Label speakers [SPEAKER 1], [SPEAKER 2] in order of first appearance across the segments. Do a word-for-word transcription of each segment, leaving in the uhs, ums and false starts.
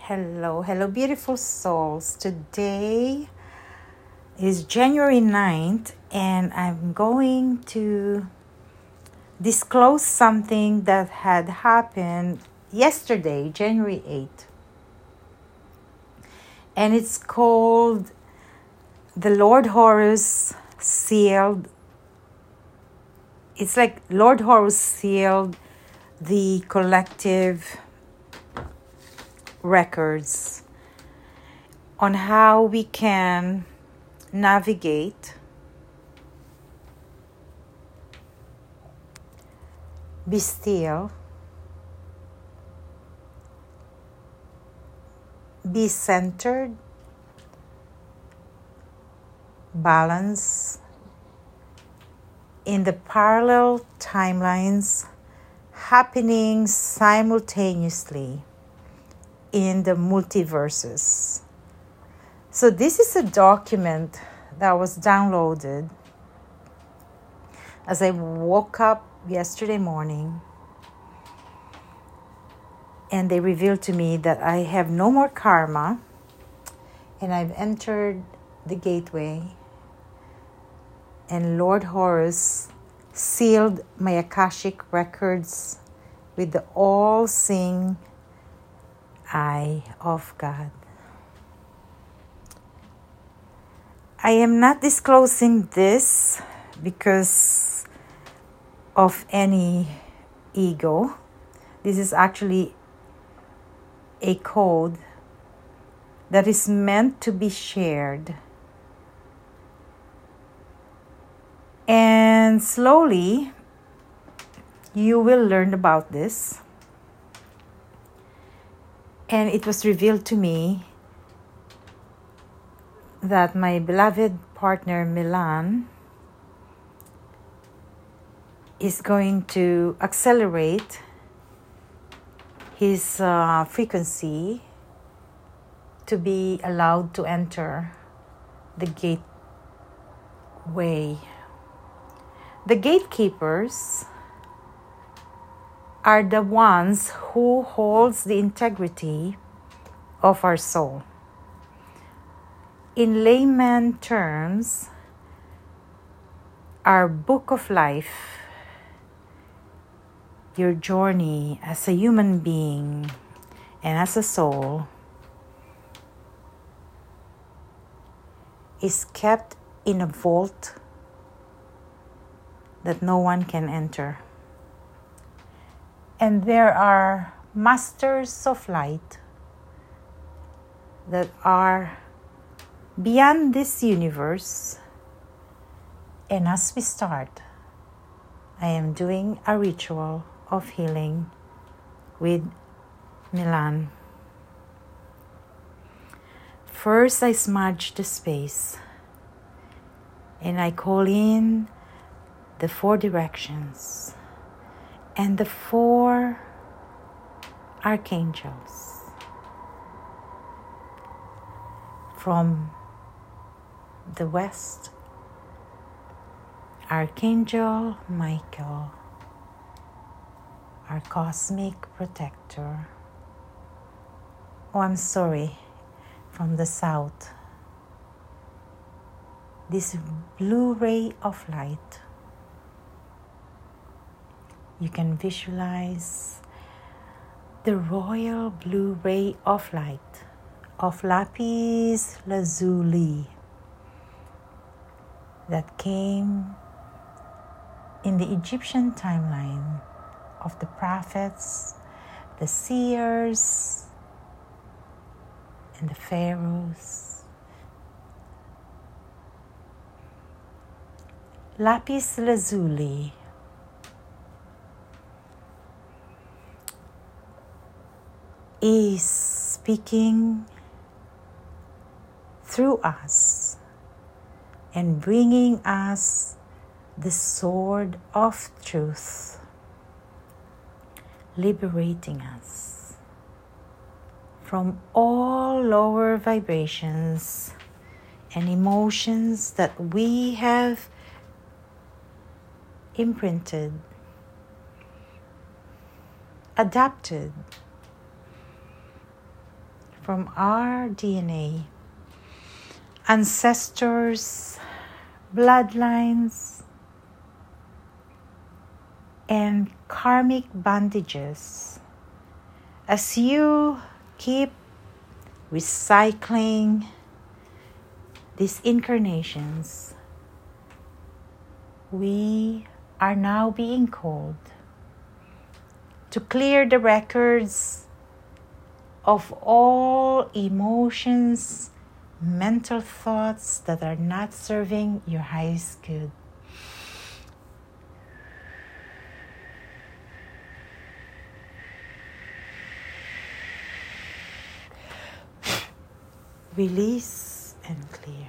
[SPEAKER 1] Hello, hello, beautiful souls. Today is January ninth, and I'm going to disclose something that had happened yesterday, January eighth. And it's called the Lord Horus sealed. It's like Lord Horus sealed the collective records on how we can navigate, be still, be centered, balance in the parallel timelines happening simultaneously in the multiverses. So this is a document that was downloaded as I woke up yesterday morning, and they revealed to me that I have no more karma and I've entered the gateway, and Lord Horus sealed my Akashic records with the all-seeing eye of God. I am not disclosing this because of any ego. This is actually a code that is meant to be shared. And slowly, you will learn about this. And it was revealed to me that my beloved partner Milan is going to accelerate his uh, frequency to be allowed to enter the gateway. The gatekeepers are the ones who holds the integrity of our soul. In layman terms, our book of life, your journey as a human being and as a soul, is kept in a vault that no one can enter. And there are masters of light that are beyond this universe. And as we start, I am doing a ritual of healing with Milan. First, I smudge the space and I call in the four directions and the four archangels. From the west, Archangel Michael, our cosmic protector. Oh, I'm sorry, from the south, this blue ray of light. You can visualize the royal blue ray of light of lapis lazuli that came in the Egyptian timeline of the prophets, the seers, and the pharaohs. Lapis lazuli is speaking through us and bringing us the sword of truth, liberating us from all lower vibrations and emotions that we have imprinted, adapted, from our D N A, ancestors, bloodlines, and karmic bondages. As you keep recycling these incarnations, we are now being called to clear the records of all emotions, mental thoughts that are not serving your highest good. Release and clear.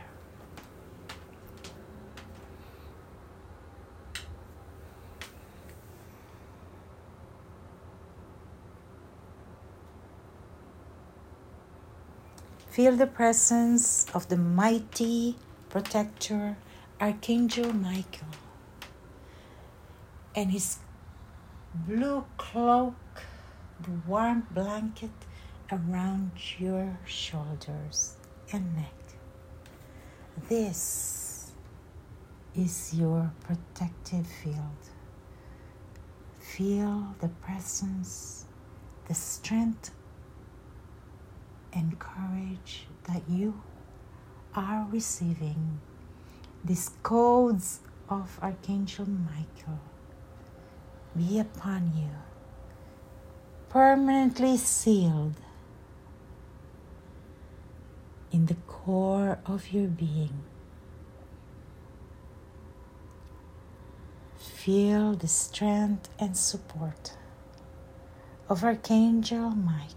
[SPEAKER 1] Feel the presence of the mighty protector, Archangel Michael, and his blue cloak, the warm blanket around your shoulders and neck. This is your protective field. Feel the presence, the strength, and courage that you are receiving. These codes of Archangel Michael be upon you, permanently sealed in the core of your being. Feel the strength and support of Archangel Michael.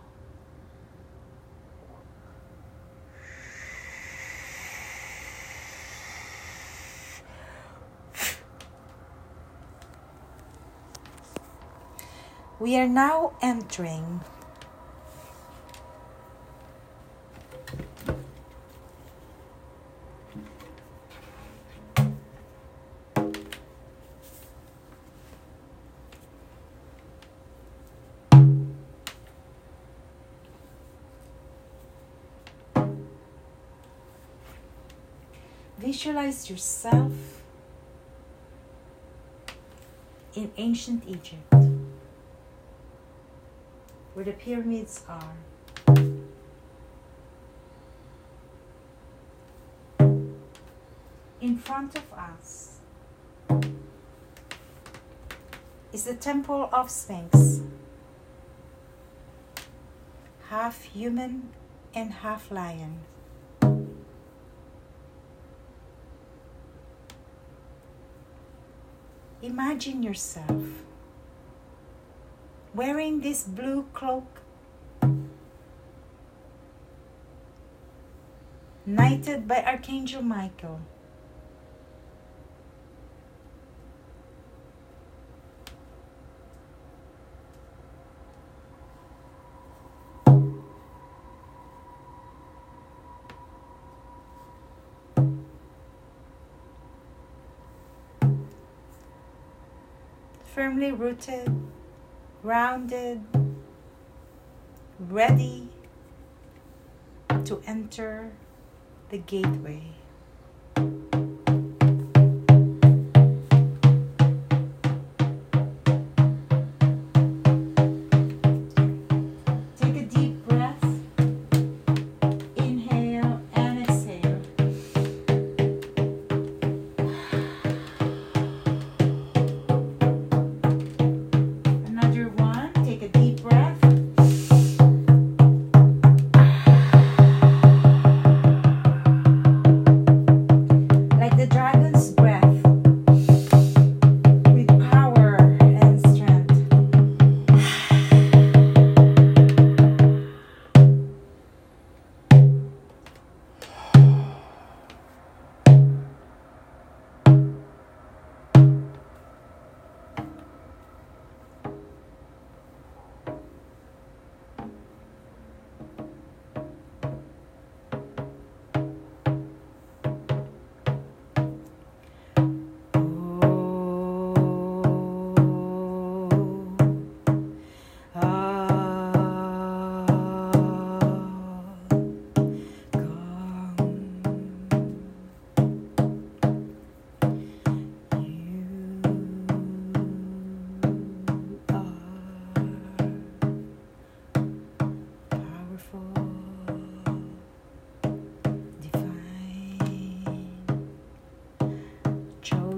[SPEAKER 1] We are now entering visualize yourself in ancient Egypt, where the pyramids are. In front of us is the Temple of Sphinx, half human and half lion. Imagine yourself wearing this blue cloak, knighted by Archangel Michael. Firmly rooted, grounded, ready to enter the gateway. Take a deep breath. Inhale and exhale. Another one. Take a deep breath.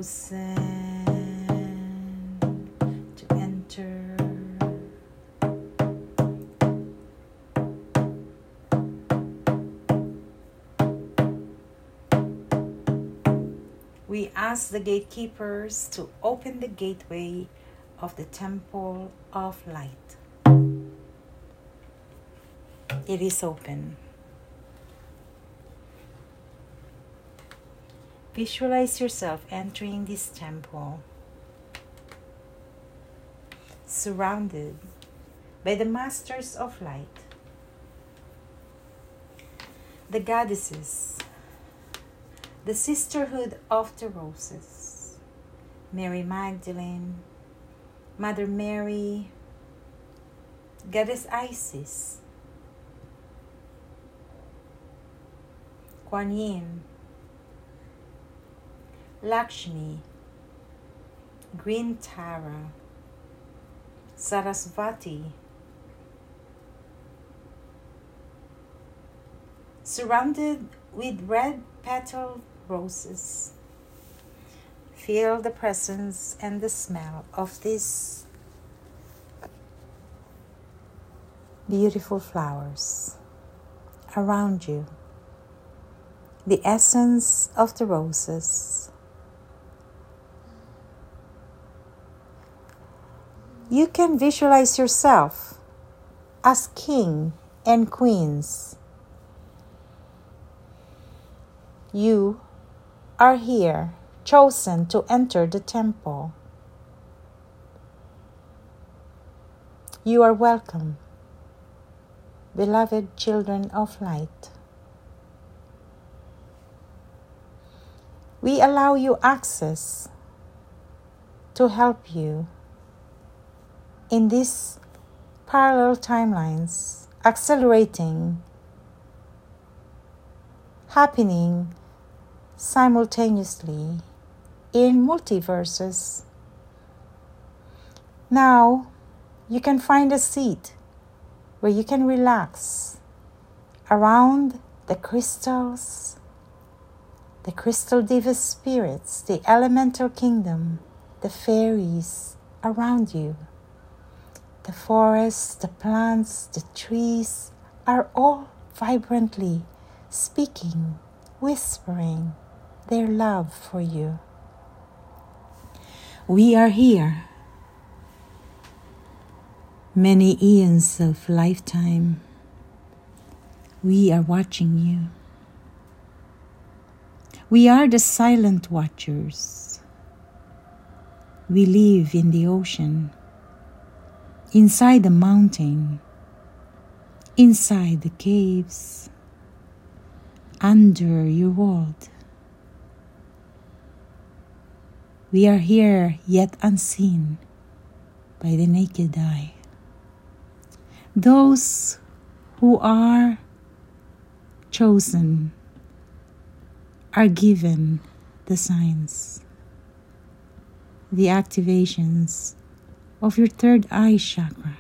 [SPEAKER 1] chosen to enter. We ask the gatekeepers to open the gateway of the Temple of Light. It is open. Visualize yourself entering this temple, surrounded by the Masters of Light, the goddesses, the Sisterhood of the Roses, Mary Magdalene, Mother Mary, Goddess Isis, Kuan Yin, Lakshmi, Green Tara, Sarasvati, surrounded with red petal roses. Feel the presence and the smell of these beautiful flowers around you. The essence of the roses. You can visualize yourself as king and queens. You are here, chosen to enter the temple. You are welcome, beloved children of light. We allow you access to help you in these parallel timelines, accelerating, happening simultaneously in multiverses. Now you can find a seat where you can relax around the crystals, the crystal diva spirits, the elemental kingdom, the fairies around you. The forests, the plants, the trees are all vibrantly speaking, whispering their love for you. We are here. Many eons of lifetime. We are watching you. We are the silent watchers. We live in the ocean, inside the mountain, inside the caves, under your world. We are here yet unseen by the naked eye. Those who are chosen are given the signs, the activations of your third eye chakra.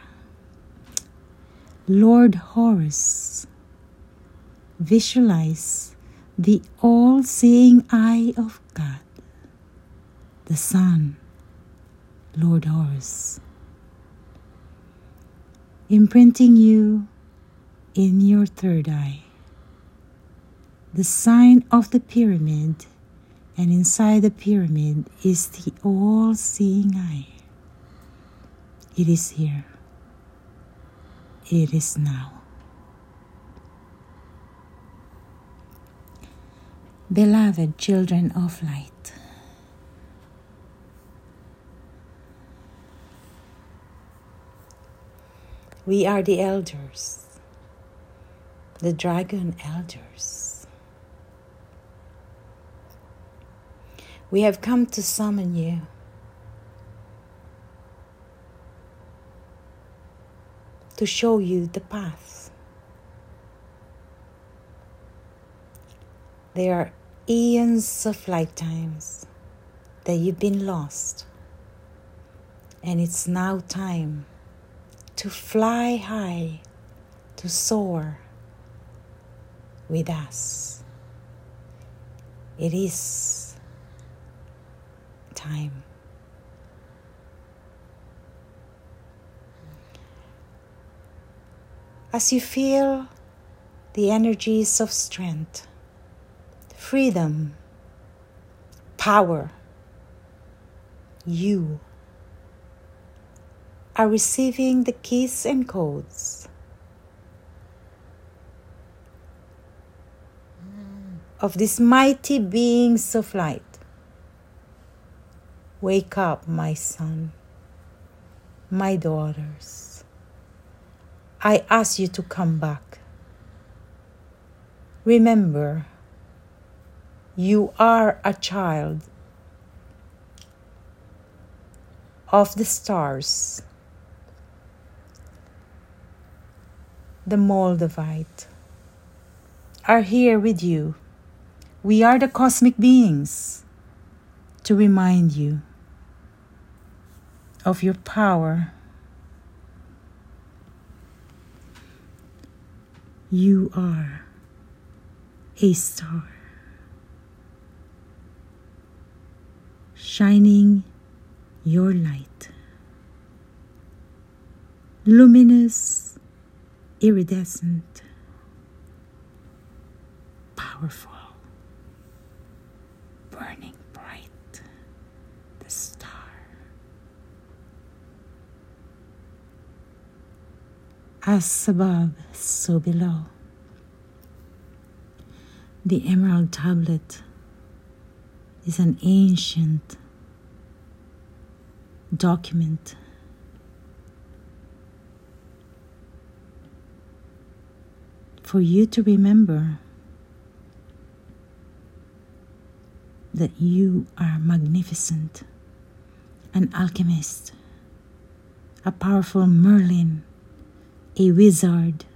[SPEAKER 1] Lord Horus, visualize the all-seeing eye of God, the Sun, Lord Horus, imprinting you in your third eye, the sign of the pyramid, and inside the pyramid is the all-seeing eye. It is here. It is now. Beloved children of light, we are the elders, the dragon elders. We have come to summon you. To show you the path. There are eons of lifetimes that you've been lost, and it's now time to fly high, to soar with us. It is time. As you feel the energies of strength, freedom, power, you are receiving the keys and codes of these mighty beings of light. Wake up, my son, my daughters. I ask you to come back. Remember, you are a child of the stars, the Moldavite, are here with you. We are the cosmic beings to remind you of your power. You are a star, shining your light, luminous, iridescent, powerful, burning bright, the star. As above, so below. The emerald tablet is an ancient document for you to remember that you are magnificent, an alchemist, a powerful Merlin, a wizard.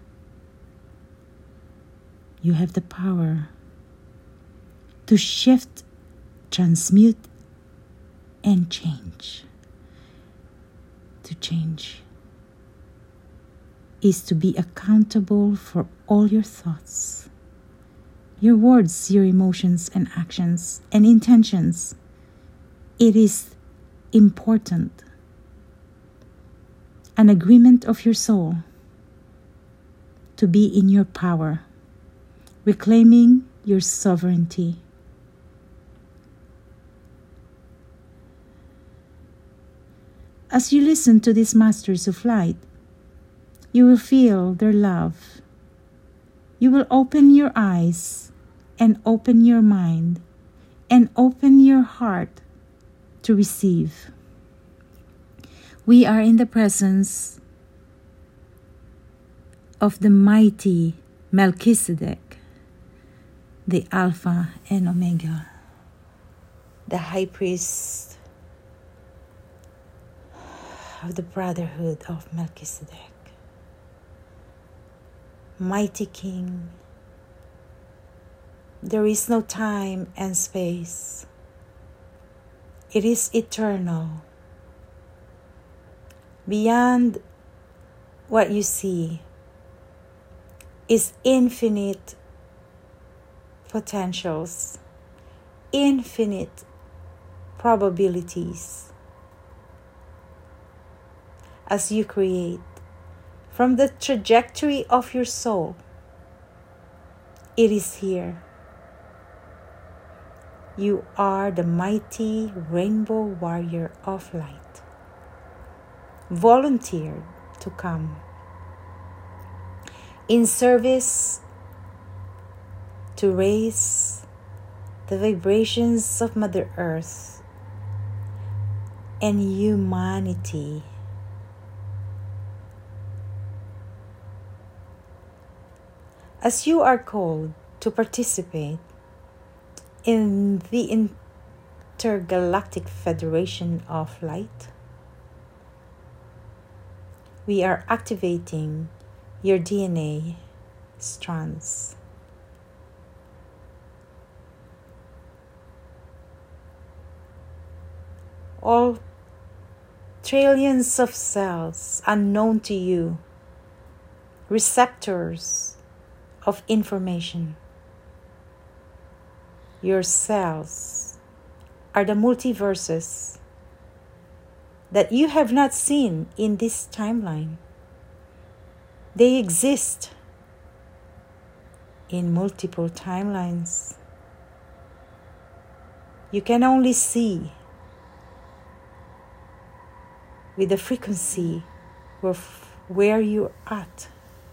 [SPEAKER 1] You have the power to shift, transmute, and change. To change is to be accountable for all your thoughts, your words, your emotions and actions and intentions. It is important. An agreement of your soul to be in your power, reclaiming your sovereignty. As you listen to these masters of light, you will feel their love. You will open your eyes and open your mind and open your heart to receive. We are in the presence of the mighty Melchizedek, the Alpha and Omega, the High Priest of the Brotherhood of Melchizedek, mighty King. There is no time and space. It is eternal. Beyond what you see is infinite potentials, infinite probabilities. As you create from the trajectory of your soul, it is here. You are the mighty rainbow warrior of light, volunteered to come in service to raise the vibrations of Mother Earth and humanity. As you are called to participate in the Intergalactic Federation of Light, we are activating your D N A strands. All trillions of cells unknown to you, receptors of information. Your cells are the multiverses that you have not seen in this timeline. They exist in multiple timelines. You can only see with the frequency of where you're at.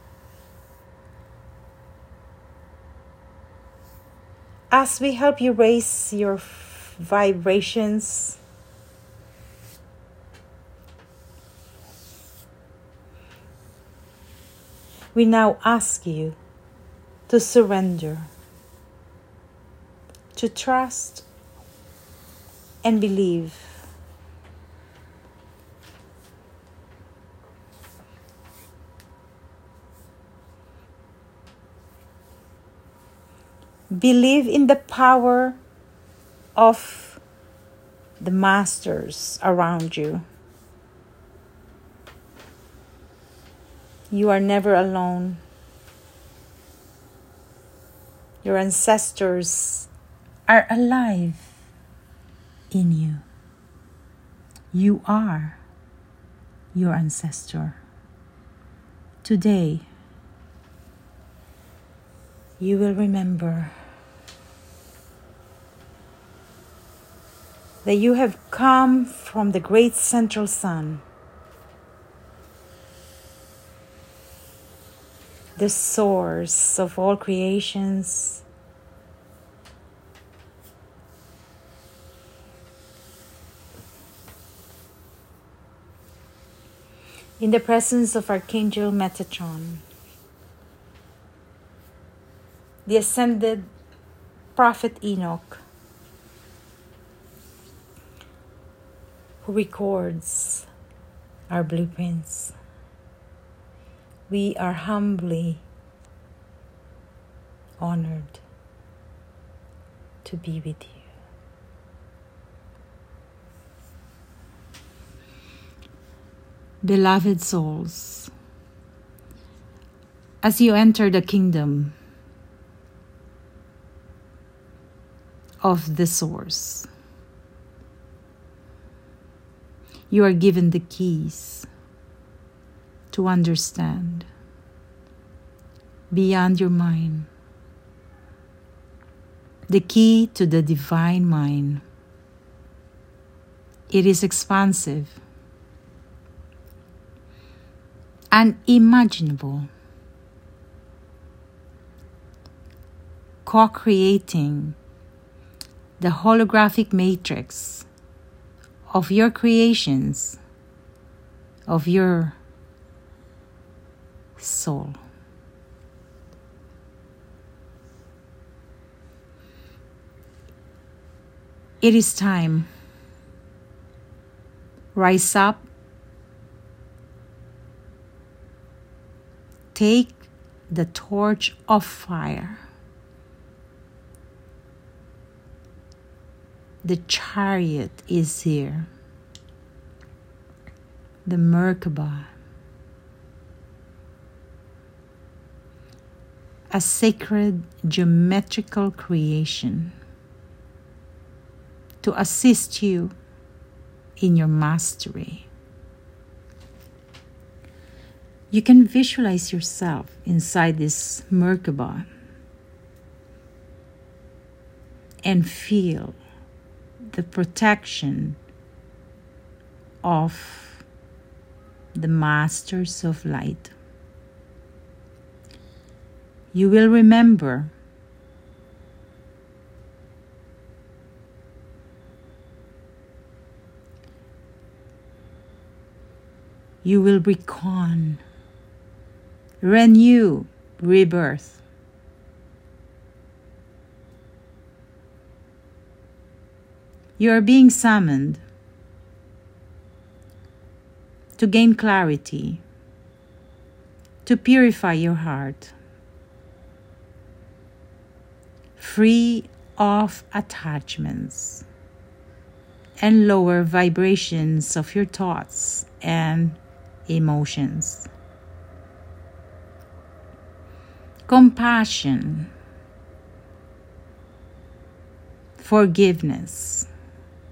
[SPEAKER 1] As we help you raise your vibrations, we now ask you to surrender, to trust and believe. Believe in the power of the masters around you. You are never alone. Your ancestors are alive in you. You are your ancestor. Today, you will remember that you have come from the great central sun, the source of all creations, in the presence of Archangel Metatron, the ascended Prophet Enoch, who records our blueprints. We are humbly honored to be with you. Beloved souls, as you enter the kingdom of the Source, you are given the keys to understand beyond your mind, the key to the divine mind. It is expansive, unimaginable, co-creating the holographic matrix of your creations, of your soul. It is time. Rise up. Take the torch of fire. The chariot is here. The Merkaba. A sacred geometrical creation to assist you in your mastery. You can visualize yourself inside this Merkaba and feel the protection of the Masters of Light. You will remember you will recon, renew, rebirth. You are being summoned to gain clarity, to purify your heart, free of attachments and lower vibrations of your thoughts and emotions. Compassion, forgiveness,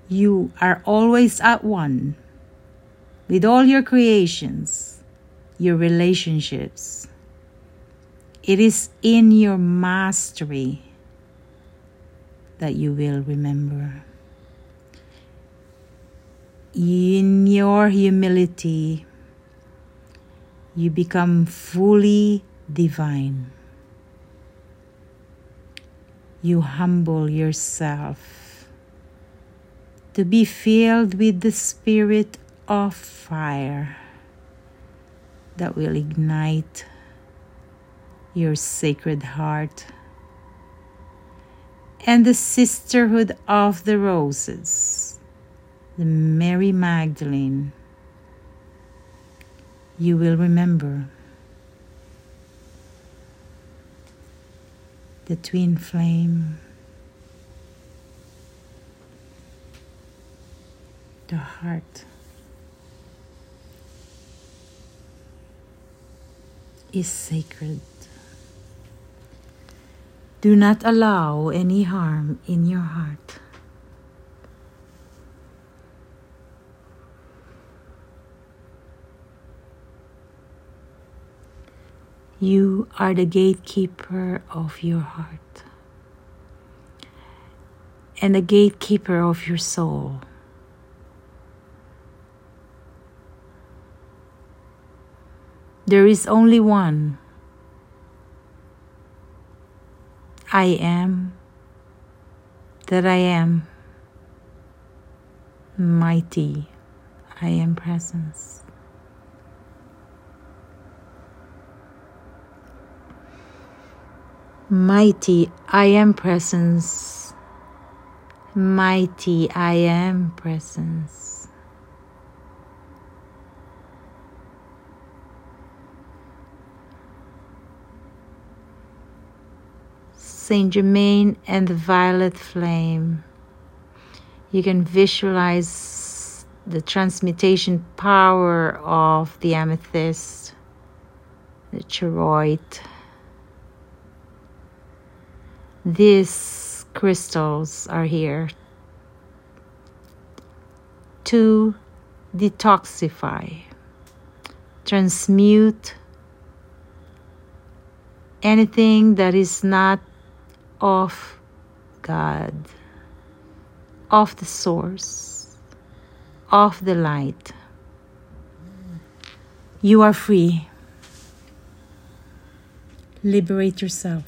[SPEAKER 1] You are always at one with all your creations, your relationships. It is in your mastery that you will remember. In your humility, you become fully divine. You humble yourself to be filled with the spirit of fire that will ignite your sacred heart and the sisterhood of the roses, the Mary Magdalene. You will remember the twin flame, the heart is sacred. Do not allow any harm in your heart. You are the gatekeeper of your heart and the gatekeeper of your soul. There is only one. I am that I am. Mighty I am presence. Mighty I am presence. Mighty I am presence. Saint Germain and the violet flame. You can visualize the transmutation power of the amethyst, the charoite. These crystals are here to detoxify, transmute anything that is not of God, of the source, of the light. You are free. Liberate yourself.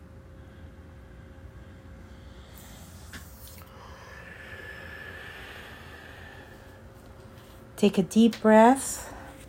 [SPEAKER 1] Take a deep breath.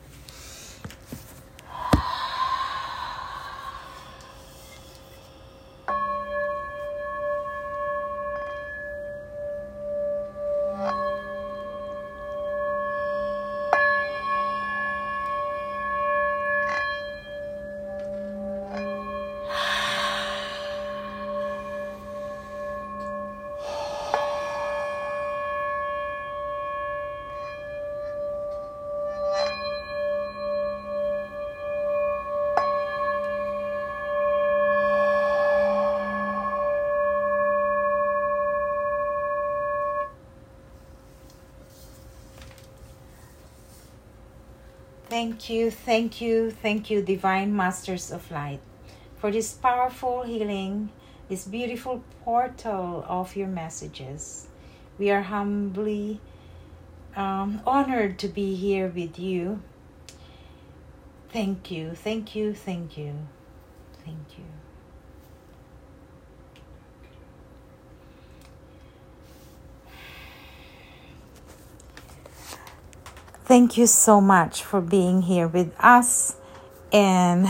[SPEAKER 1] Thank you, thank you, thank you, Divine Masters of Light, for this powerful healing, this beautiful portal of your messages. We are humbly um, honored to be here with you. Thank you, thank you, thank you, thank you. Thank you so much for being here with us, and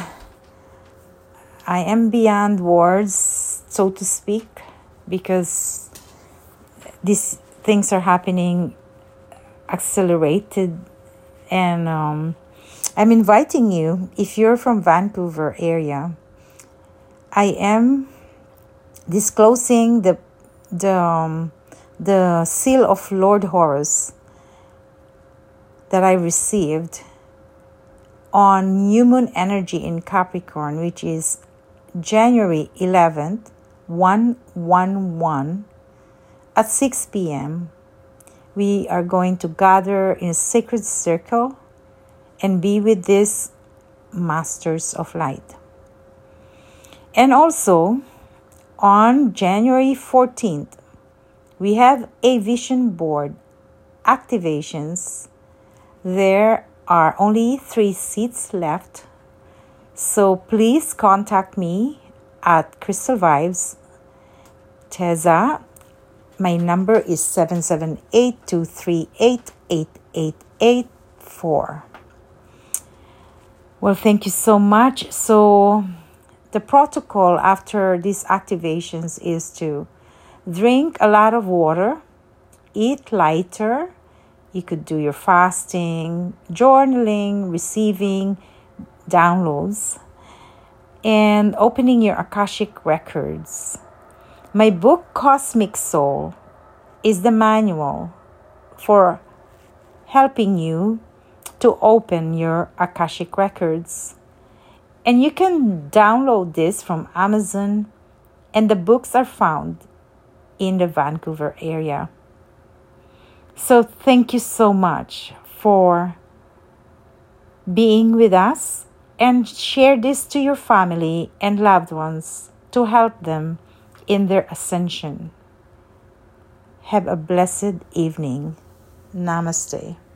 [SPEAKER 1] I am beyond words, so to speak, because these things are happening accelerated, and um, I'm inviting you, if you're from Vancouver area, I am disclosing the the um, the seal of Lord Horus that I received on new moon energy in Capricorn, which is January eleventh, one one one at six p.m. we are going to gather in a sacred circle and be with these masters of light. And also, on January fourteenth, we have a vision board activations. There are only three seats left. So please contact me at Crystal Vibes. Teza, my number is seven seven eight, two three eight, eight eight eight four. Well, thank you so much. So the protocol after these activations is to drink a lot of water, eat lighter. You could do your fasting, journaling, receiving downloads, and opening your Akashic records. My book, Cosmic Soul, is the manual for helping you to open your Akashic records. And you can download this from Amazon, and the books are found in the Vancouver area. So thank you so much for being with us, and share this to your family and loved ones to help them in their ascension. Have a blessed evening. Namaste.